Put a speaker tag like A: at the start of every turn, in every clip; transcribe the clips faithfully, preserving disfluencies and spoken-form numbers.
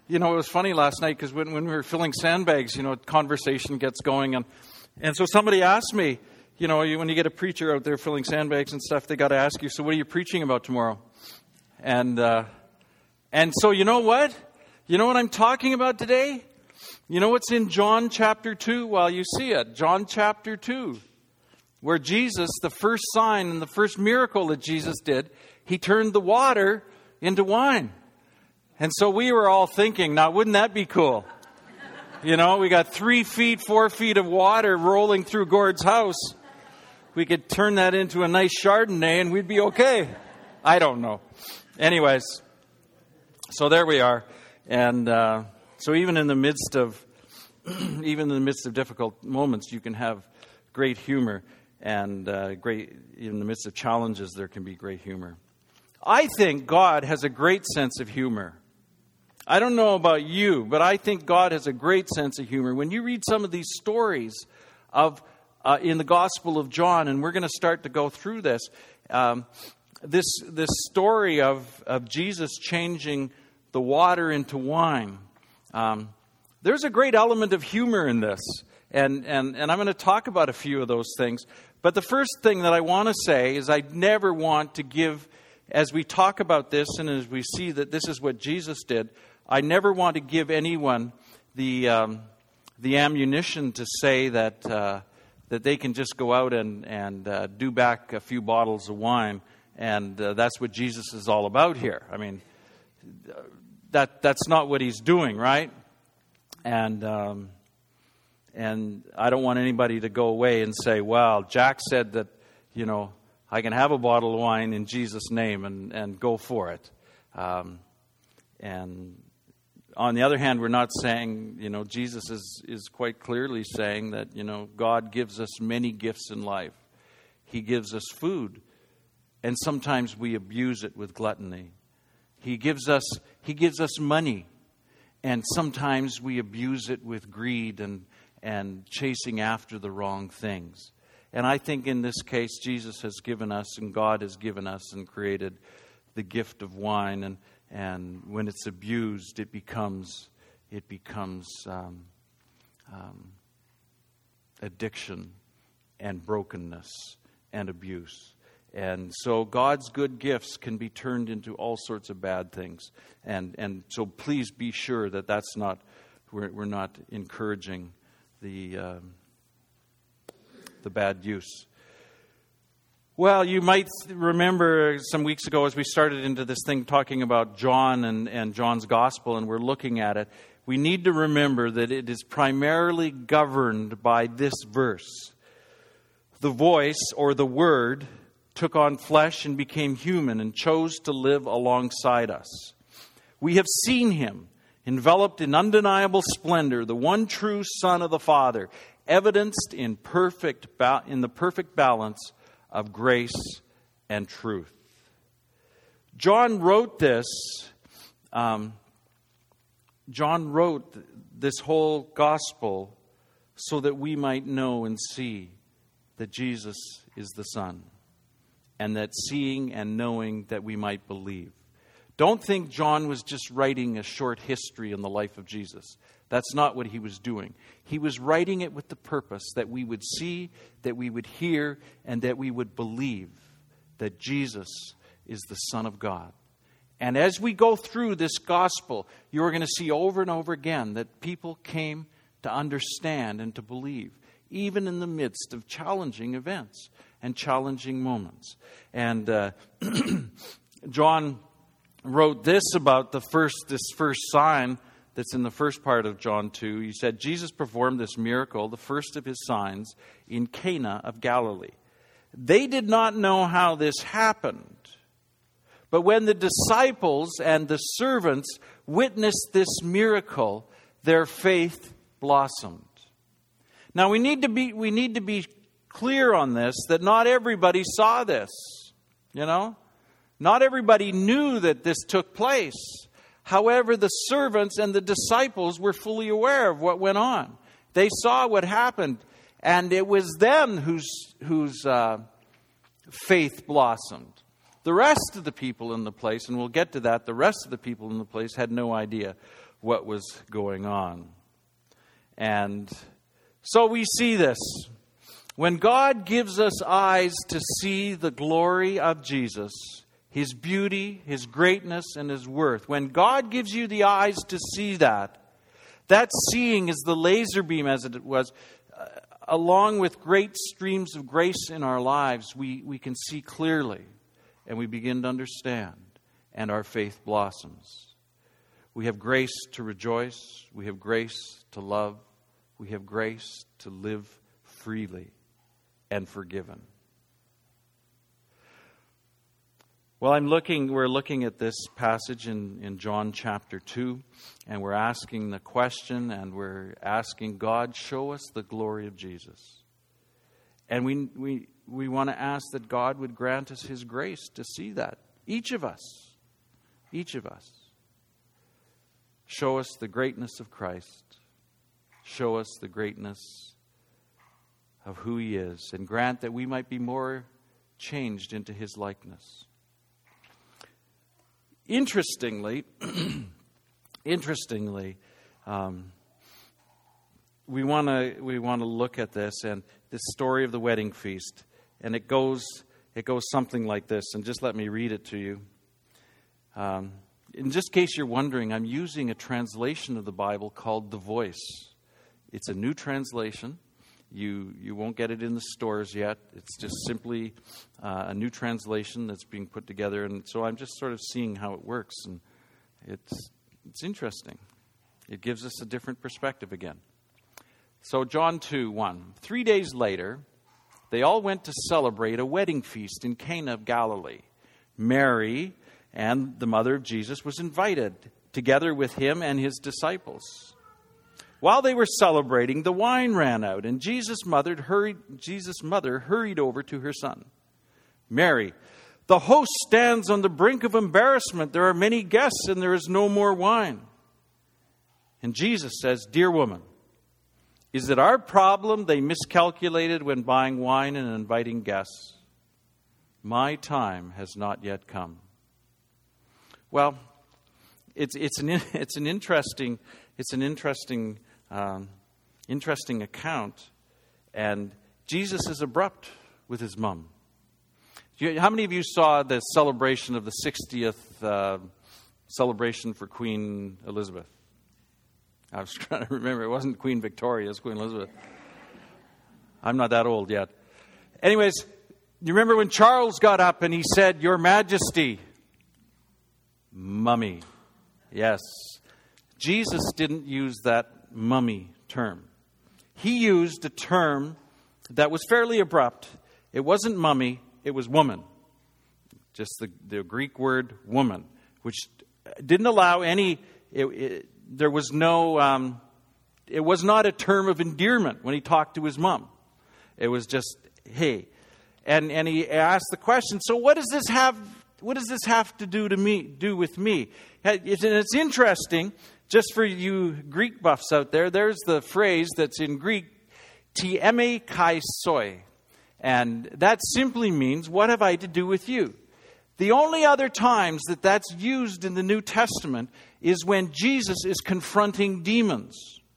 A: you know, it was funny last night because when, when we were filling sandbags, you know, conversation gets going. And, and so somebody asked me, you know, you, when you get a preacher out there filling sandbags and stuff, they got to ask you, so what are you preaching about tomorrow? And uh, and so you know what? You know what I'm talking about today? You know what's in John chapter two? Well, you see it. John chapter two. Where Jesus, the first sign and the first miracle that Jesus did, he turned the water into wine. And so we were all thinking, now wouldn't that be cool? You know, we got three feet, four feet of water rolling through Gord's house. We could turn that into a nice Chardonnay and we'd be okay. I don't know. Anyways, so there we are. And uh, so even in the midst of, even in the midst of difficult moments, you can have great humor. And uh, great, in the midst of challenges, there can be great humor. I think God has a great sense of humor. I don't know about you, but I think God has a great sense of humor. When you read some of these stories of uh, in the Gospel of John, and we're going to start to go through this, um, this this story of, of Jesus changing the water into wine. Um, there's a great element of humor in this, and and and I'm going to talk about a few of those things. But the first thing that I want to say is I never want to give, as we talk about this and as we see that this is what Jesus did, I never want to give anyone the um, the ammunition to say that uh, that they can just go out and, and uh, do back a few bottles of wine, and uh, that's what Jesus is all about here. I mean, that that's not what he's doing, right? And... Um, And I don't want anybody to go away and say, well, Jack said that, you know, I can have a bottle of wine in Jesus' name and, and go for it. Um, and on the other hand, we're not saying, you know, Jesus is, is quite clearly saying that, you know, God gives us many gifts in life. He gives us food. And sometimes we abuse it with gluttony. He gives us, he gives us money. And sometimes we abuse it with greed and and chasing after the wrong things. And I think in this case, Jesus has given us and God has given us and created the gift of wine. And, and when it's abused, it becomes it becomes um, um, addiction and brokenness and abuse. And so God's good gifts can be turned into all sorts of bad things. And and so please be sure that that's not, we're, we're not encouraging the um, the bad use. Well, you might remember some weeks ago as we started into this thing talking about John and, and John's gospel, and we're looking at it, we need to remember that it is primarily governed by this verse. The voice, or the Word, took on flesh and became human and chose to live alongside us. We have seen him, enveloped in undeniable splendor, the one true Son of the Father, evidenced in perfect ba- in the perfect balance of grace and truth. John wrote this. Um, John wrote this whole gospel so that we might know and see that Jesus is the Son, and that seeing and knowing that we might believe. Don't think John was just writing a short history in the life of Jesus. That's not what he was doing. He was writing it with the purpose that we would see, that we would hear, and that we would believe that Jesus is the Son of God. And as we go through this gospel, you're going to see over and over again that people came to understand and to believe, even in the midst of challenging events and challenging moments. And uh, John wrote this about the first this first sign that's in the first part of John two. He said, Jesus performed this miracle, the first of his signs, in Cana of Galilee. They did not know how this happened, but when the disciples and the servants witnessed this miracle, their faith blossomed. Now we need to be we need to be clear on this, that not everybody saw this, you know? Not everybody knew that this took place. However, the servants and the disciples were fully aware of what went on. They saw what happened, and it was them whose, whose uh, faith blossomed. The rest of the people in the place, and we'll get to that, the rest of the people in the place had no idea what was going on. And so we see this. When God gives us eyes to see the glory of Jesus, His beauty, His greatness, and His worth, when God gives you the eyes to see that, that seeing is the laser beam, as it was, uh, along with great streams of grace in our lives, we, we can see clearly, and we begin to understand, and our faith blossoms. We have grace to rejoice. We have grace to love. We have grace to live freely and forgiven. Well, I'm looking, we're looking at this passage in, in John chapter two, and we're asking the question, and we're asking God, show us the glory of Jesus. And we we we want to ask that God would grant us His grace to see that. Each of us. Each of us. Show us the greatness of Christ. Show us the greatness of who He is. And grant that we might be more changed into His likeness. Interestingly, interestingly, um, we want to we want to look at this and this story of the wedding feast, and it goes it goes something like this. And just let me read it to you. Um, in just case you're wondering, I'm using a translation of the Bible called The Voice. It's a new translation. You you won't get it in the stores yet. It's just simply uh, a new translation that's being put together. And so I'm just sort of seeing how it works. And it's it's interesting. It gives us a different perspective again. So John two one. Three days later, they all went to celebrate a wedding feast in Cana of Galilee. Mary and the mother of Jesus was invited, together with him and his disciples. While they were celebrating, the wine ran out, and Jesus' mother hurried, Jesus' mother hurried over to her son. Mary, the host stands on the brink of embarrassment. There are many guests, and there is no more wine. And Jesus says, dear woman, is it our problem they miscalculated when buying wine and inviting guests? My time has not yet come. Well, it's it's an it's an interesting it's an interesting. Um, interesting account, and Jesus is abrupt with his mom. How many of you saw the celebration of the sixtieth uh, celebration for Queen Elizabeth? I was trying to remember. It wasn't Queen Victoria, it was Queen Elizabeth. I'm not that old yet. Anyways, you remember when Charles got up and he said, Your Majesty, mummy. Yes. Jesus didn't use that mummy term. He used a term that was fairly abrupt. It wasn't mummy, it was woman. Just the, the Greek word woman, which didn't allow any, it, it, there was no, um, it was not a term of endearment when he talked to his mom. It was just, hey. And and he asked the question, so what does this have, what does this have to do to me, do with me? And it's interesting. Just for you Greek buffs out there, there's the phrase that's in Greek, ti eme kai soi. And that simply means, what have I to do with you? The only other times that that's used in the New Testament is when Jesus is confronting demons.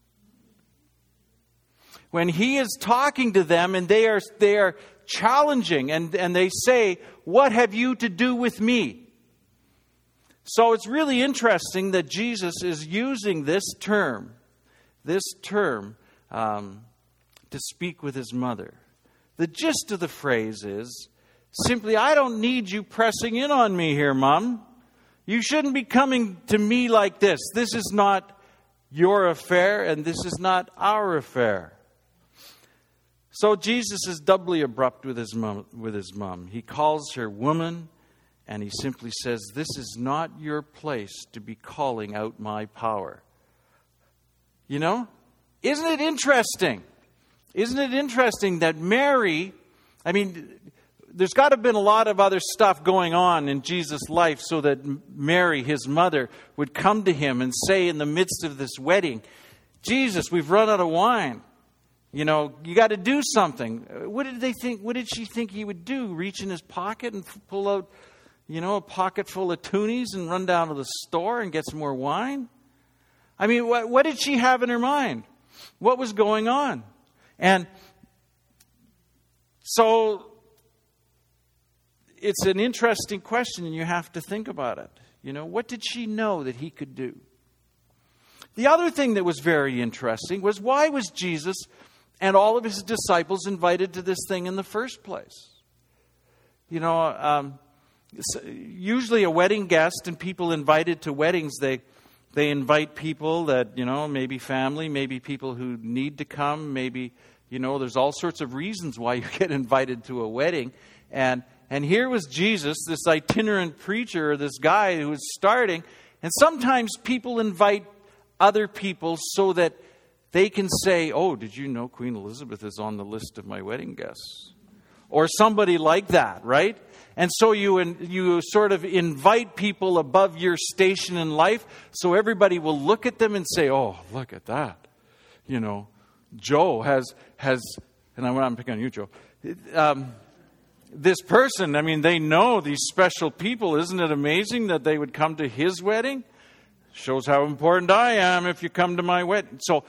A: When he is talking to them and they are, they are challenging and, and they say, what have you to do with me? So it's really interesting that Jesus is using this term, this term, um, to speak with his mother. The gist of the phrase is simply, I don't need you pressing in on me here, Mom. You shouldn't be coming to me like this. This is not your affair, and this is not our affair. So Jesus is doubly abrupt with his mom. With his mom. He calls her woman. And he simply says, this is not your place to be calling out my power. You know? Isn't it interesting? Isn't it interesting that Mary, I mean, there's got to have been a lot of other stuff going on in Jesus' life so that Mary, his mother, would come to him and say in the midst of this wedding, Jesus, we've run out of wine. You know, you got to do something. What did they think? What did she think he would do? Reach in his pocket and pull out, you know, a pocket full of toonies and run down to the store and get some more wine? I mean, what, what did she have in her mind? What was going on? And so it's an interesting question, and you have to think about it. You know, what did she know that he could do? The other thing that was very interesting was, why was Jesus and all of his disciples invited to this thing in the first place? You know, um, usually a wedding guest and people invited to weddings, they they invite people that, you know, maybe family, maybe people who need to come, maybe, you know, there's all sorts of reasons why you get invited to a wedding. And and here was Jesus, this itinerant preacher, this guy who was starting. And sometimes people invite other people so that they can say, oh, did you know Queen Elizabeth is on the list of my wedding guests? Or somebody like that, right? And so you you sort of invite people above your station in life so everybody will look at them and say, oh, look at that. You know, Joe has, has and I'm, I'm picking on you, Joe. Um, this person, I mean, they know these special people. Isn't it amazing that they would come to his wedding? Shows how important I am if you come to my wedding. So,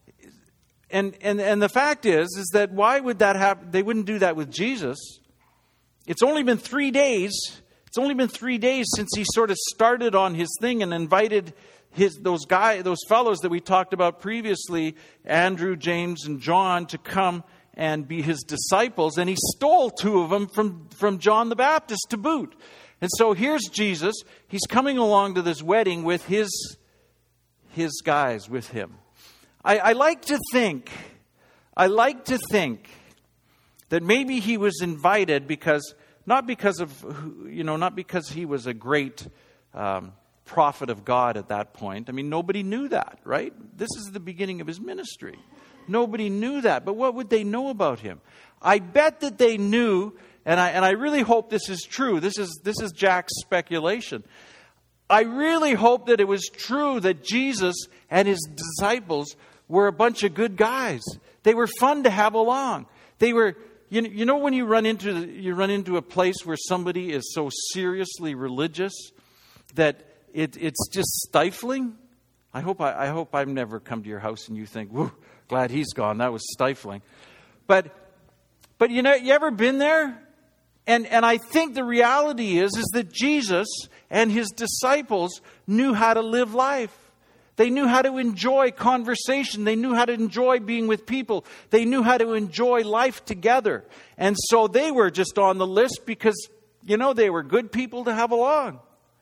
A: and and and the fact is, is that why would that happen? They wouldn't do that with Jesus. It's only been three days. It's only been three days since he sort of started on his thing and invited his those guy, those fellows that we talked about previously, Andrew, James, and John, to come and be his disciples. And he stole two of them from from John the Baptist to boot. And so here's Jesus. He's coming along to this wedding with his, his guys with him. I, I like to think, I like to think that maybe he was invited because, not because of, you know, not because he was a great um, prophet of God at that point. I mean, nobody knew that, right? This is the beginning of his ministry. Nobody knew that. But what would they know about him? I bet that they knew. And I and I really hope this is true. This is this is Jack's speculation. I really hope that it was true that Jesus and his disciples were a bunch of good guys. They were fun to have along. They were, you know, you know when you run into the, you run into a place where somebody is so seriously religious that it it's just stifling. I hope I, I hope I've never come to your house and you think, "Whoa, glad he's gone. That was stifling." But but you know, you ever been there? And and I think the reality is, is that Jesus and his disciples knew how to live life. They knew how to enjoy conversation. They knew how to enjoy being with people. They knew how to enjoy life together. And so they were just on the list because, you know, they were good people to have along.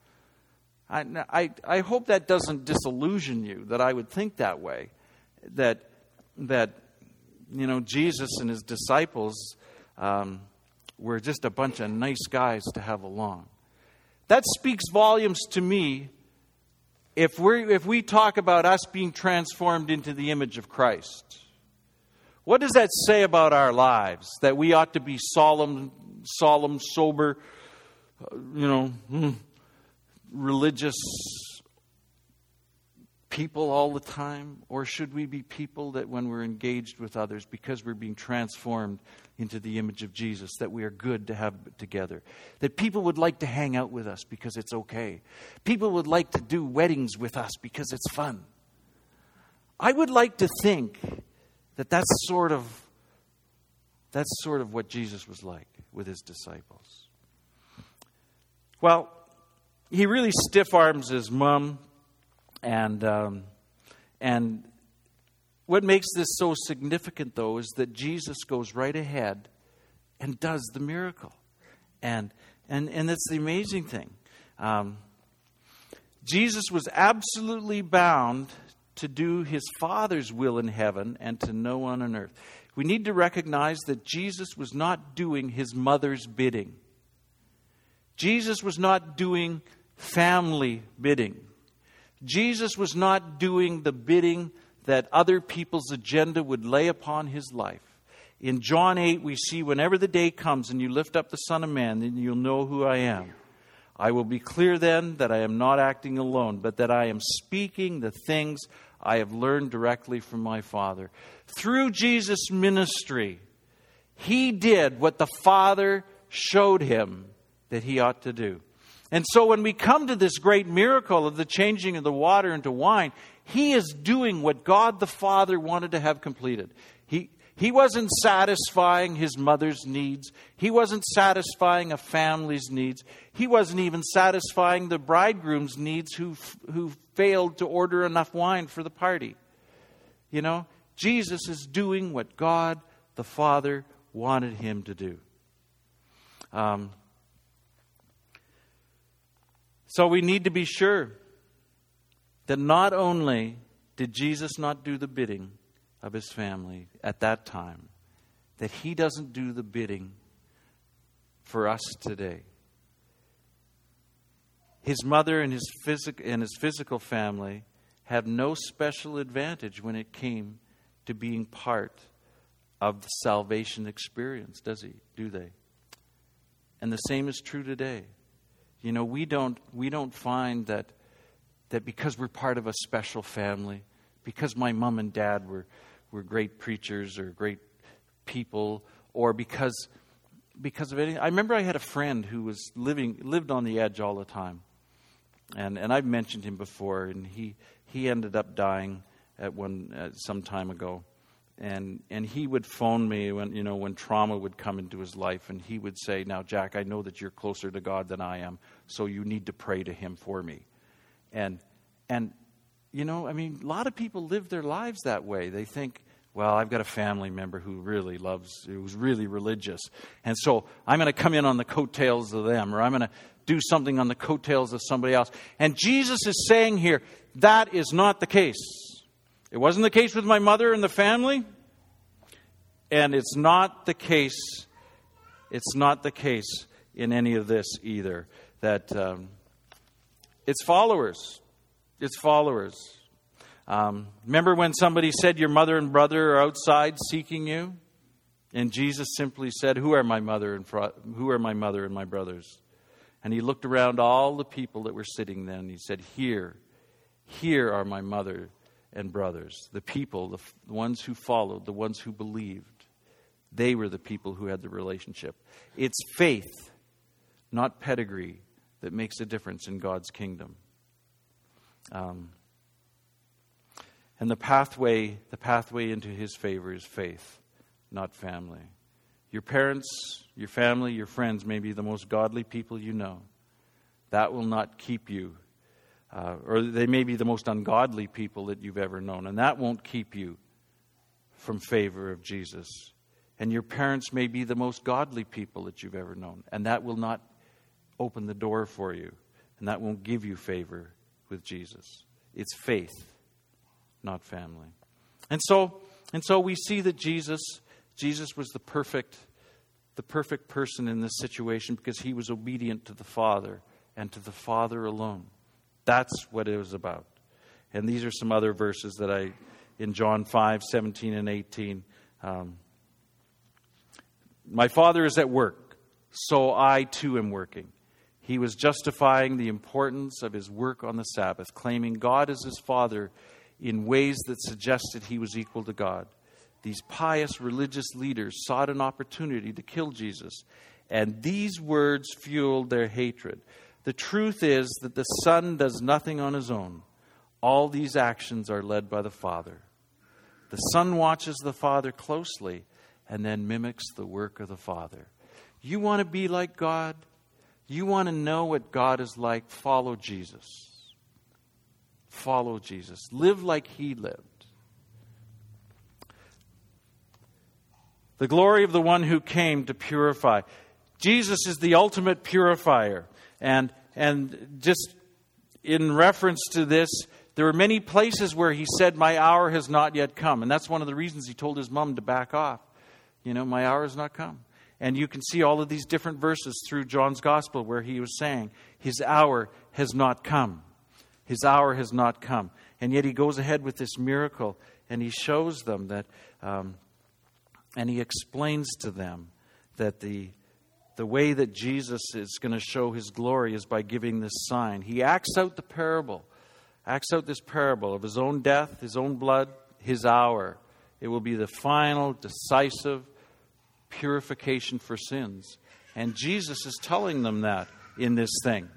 A: I, I, I hope that doesn't disillusion you, that I would think that way. That, that you know, Jesus and his disciples um, were just a bunch of nice guys to have along. That speaks volumes to me if we if we talk about us being transformed into the image of Christ. What does that say about our lives? That we ought to be solemn, solemn, sober, you know, religious people all the time? Or should we be people that when we're engaged with others, because we're being transformed into the image of Jesus, that we are good to have together? That people would like to hang out with us because it's okay. People would like to do weddings with us because it's fun. I would like to think that that's sort of, that's sort of what Jesus was like with his disciples. Well, he really stiff-arms his mom. And um, and what makes this so significant, though, is that Jesus goes right ahead and does the miracle. And and and that's the amazing thing. Um, Jesus was absolutely bound to do his Father's will in heaven and to no one on earth. We need to recognize that Jesus was not doing his mother's bidding. Jesus was not doing family bidding. Jesus was not doing the bidding that other people's agenda would lay upon his life. In John eight, we see, whenever the day comes and you lift up the Son of Man, then you'll know who I am. I will be clear then that I am not acting alone, but that I am speaking the things I have learned directly from my Father. Through Jesus' ministry, he did what the Father showed him that he ought to do. And so when we come to this great miracle of the changing of the water into wine, He is doing what God the Father wanted to have completed. He, he wasn't satisfying His mother's needs. He wasn't satisfying a family's needs. He wasn't even satisfying the bridegroom's needs who, who failed to order enough wine for the party. You know, Jesus is doing what God the Father wanted Him to do. Um, so we need to be sure that not only did Jesus not do the bidding of His family at that time, that He doesn't do the bidding for us today. His mother and his, physic- and his physical family have no special advantage when it came to being part of the salvation experience, does he? Do they? And the same is true today. You know, we don't we don't find that that because we're part of a special family, because my mom and dad were were great preachers or great people, or because because of anything. I remember I had a friend who was living lived on the edge all the time, and and I've mentioned him before, and he he ended up dying at one uh, some time ago. And and he would phone me when, you know, when trauma would come into his life, and he would say, "Now, Jack, I know that you're closer to God than I am, so you need to pray to Him for me." And and you know, I mean, a lot of people live their lives that way. They think, "Well, I've got a family member who really loves, who's really religious, and so I'm going to come in on the coattails of them, or I'm going to do something on the coattails of somebody else." And Jesus is saying here, that is not the case. It wasn't the case with my mother and the family, and it's not the case. It's not the case in any of this either. That um, it's followers. It's followers. Um, remember when somebody said your mother and brother are outside seeking you, and Jesus simply said, "Who are my mother and fro- who are my mother and my brothers?" And He looked around all the people that were sitting there, and He said, "Here, here are my mother and brothers." The people, the, f- the ones who followed, the ones who believed, they were the people who had the relationship. It's faith, not pedigree, that makes a difference in God's kingdom. Um, and the pathway, the pathway into His favor is faith, not family. Your parents, your family, your friends may be the most godly people you know. That will not keep you. Uh, or they may be the most ungodly people that you've ever known, and that won't keep you from favor of Jesus. And your parents may be the most godly people that you've ever known, and that will not open the door for you, and that won't give you favor with Jesus. It's faith, not family. And so, and so we see that Jesus, Jesus was the perfect, the perfect person in this situation because He was obedient to the Father and to the Father alone. That's what it was about. And these are some other verses that I, in John five, seventeen and eighteen. Um, My Father is at work, so I too am working. He was justifying the importance of His work on the Sabbath, claiming God as His Father in ways that suggested He was equal to God. These pious religious leaders sought an opportunity to kill Jesus, and these words fueled their hatred. The truth is that the Son does nothing on His own. All these actions are led by the Father. The Son watches the Father closely and then mimics the work of the Father. You want to be like God? You want to know what God is like? Follow Jesus. Follow Jesus. Live like He lived. The glory of the one who came to purify. Jesus is the ultimate purifier. And and just in reference to this, there are many places where He said, "My hour has not yet come." And that's one of the reasons He told His mom to back off. You know, my hour has not come. And you can see all of these different verses through John's Gospel where he was saying, His hour has not come. His hour has not come. And yet He goes ahead with this miracle and He shows them that, um, and He explains to them that the The way that Jesus is going to show His glory is by giving this sign. He acts out the parable, acts out this parable of His own death, His own blood, His hour. It will be the final, decisive purification for sins. And Jesus is telling them that in this thing.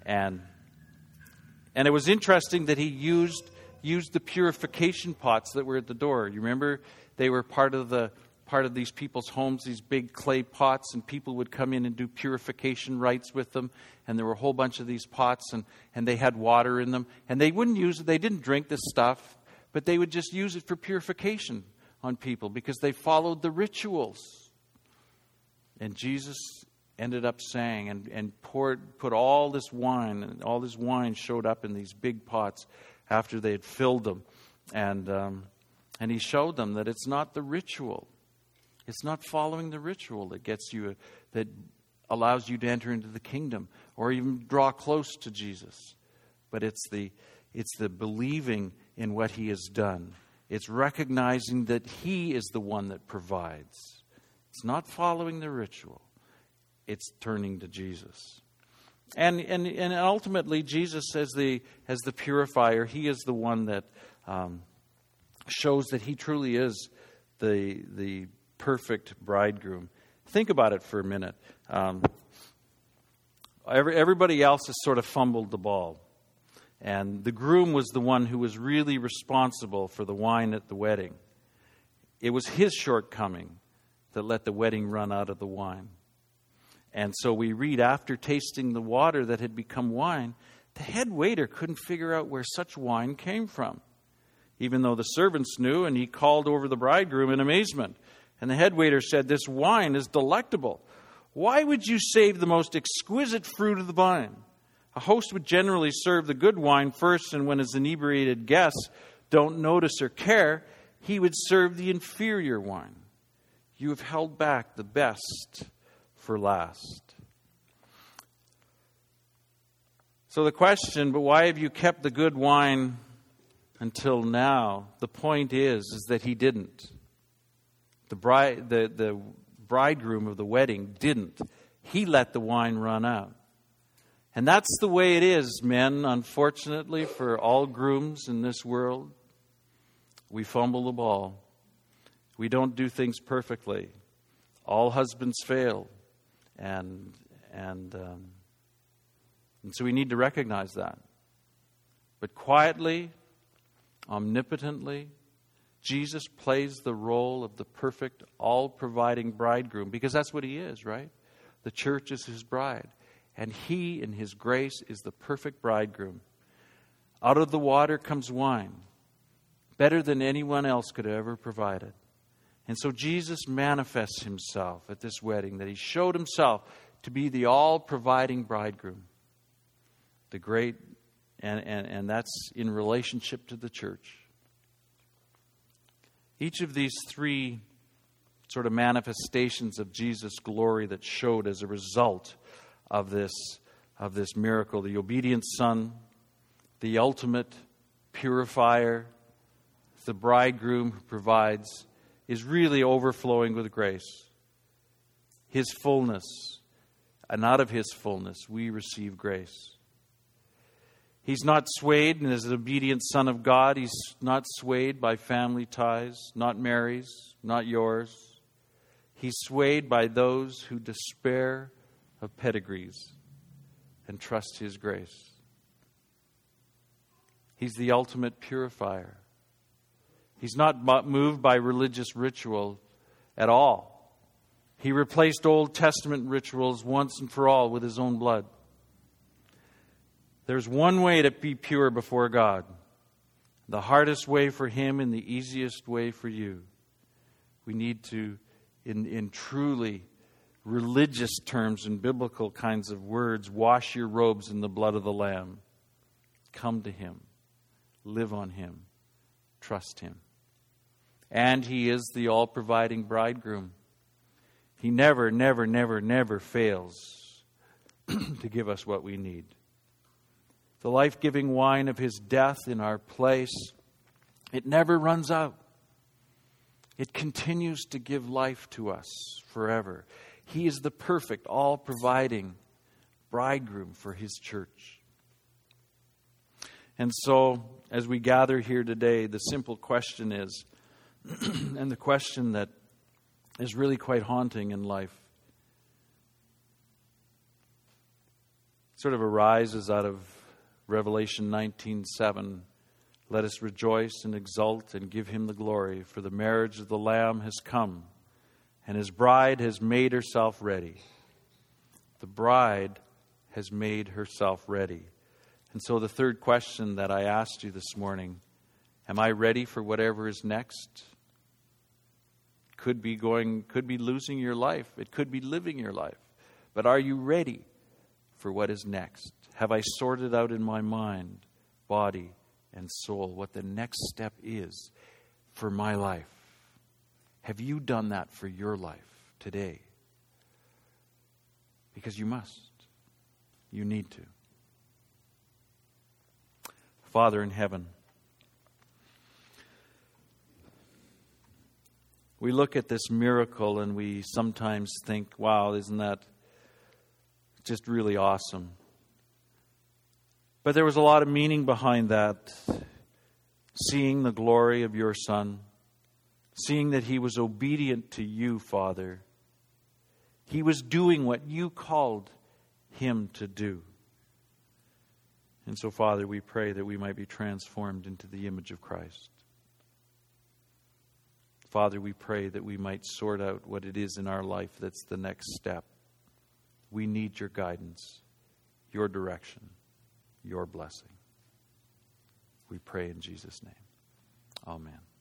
A: And and it was interesting that he used used the purification pots that were at the door. You remember they were part of the part of these people's homes, these big clay pots, and people would come in and do purification rites with them. And there were a whole bunch of these pots, and, and they had water in them. And they wouldn't use it, they didn't drink this stuff, but they would just use it for purification on people because they followed the rituals. And Jesus ended up saying, and, and poured, put all this wine, and all this wine showed up in these big pots after they had filled them. And um, and he showed them that it's not the ritual. It's not following the ritual that gets you, that allows you to enter into the kingdom or even draw close to Jesus. But it's the it's the believing in what he has done. It's recognizing that he is the one that provides. It's not following the ritual. It's turning to Jesus. And and and ultimately Jesus as the as the purifier, he is the one that um, shows that he truly is the the perfect bridegroom. Think about it for a minute. Um, every, everybody else has sort of fumbled the ball. And the groom was the one who was really responsible for the wine at the wedding. It was his shortcoming that let the wedding run out of the wine. And so we read, after tasting the water that had become wine, the head waiter couldn't figure out where such wine came from, even though the servants knew, and he called over the bridegroom in amazement. And the head waiter said, "This wine is delectable. Why would you save the most exquisite fruit of the vine?" A host would generally serve the good wine first, and when his inebriated guests don't notice or care, he would serve the inferior wine. You have held back the best for last. So the question, but why have you kept the good wine until now? The point is, is that he didn't. The bride, the, the bridegroom of the wedding didn't. He let the wine run out. And that's the way it is, men, unfortunately, for all grooms in this world. We fumble the ball. We don't do things perfectly. All husbands fail. And and um, and so we need to recognize that. But quietly, omnipotently, Jesus plays the role of the perfect, all-providing bridegroom, because that's what he is, right? The church is his bride. And he, in his grace, is the perfect bridegroom. Out of the water comes wine, better than anyone else could have ever provided. And so Jesus manifests himself at this wedding, that he showed himself to be the all-providing bridegroom. The great, and, and, and that's in relationship to the church. Each of these three sort of manifestations of Jesus' glory that showed as a result of this, of this miracle, the obedient Son, the ultimate purifier, the bridegroom who provides, is really overflowing with grace. His fullness, and out of his fullness we receive grace. He's not swayed, and as an obedient Son of God, he's not swayed by family ties, not Mary's, not yours. He's swayed by those who despair of pedigrees and trust his grace. He's the ultimate purifier. He's not moved by religious ritual at all. He replaced Old Testament rituals once and for all with his own blood. There's one way to be pure before God. The hardest way for him and the easiest way for you. We need to, in, in truly religious terms and biblical kinds of words, wash your robes in the blood of the Lamb. Come to him. Live on him. Trust him. And he is the all-providing bridegroom. He never, never, never, never fails to give us what we need. The life-giving wine of his death in our place, it never runs out. It continues to give life to us forever. He is the perfect, all-providing bridegroom for his church. And so, as we gather here today, the simple question is, and the question that is really quite haunting in life. sort of arises out of Revelation nineteen seven. Let us rejoice and exult and give him the glory, for the marriage of the Lamb has come, and his bride has made herself ready. The bride has made herself ready. And so the third question that I asked you this morning, am I ready for whatever is next? Could be going, could be losing your life. It could be living your life. But are you ready for what is next? Have I sorted out in my mind, body, and soul what the next step is for my life? Have you done that for your life today? Because you must. You need to. Father in heaven, we look at this miracle and we sometimes think, wow, isn't that just really awesome? But there was a lot of meaning behind that. Seeing the glory of your Son. Seeing that he was obedient to you, Father. He was doing what you called him to do. And so, Father, we pray that we might be transformed into the image of Christ. Father, we pray that we might sort out what it is in our life that's the next step. We need your guidance, your direction, your blessing. We pray in Jesus' name. Amen.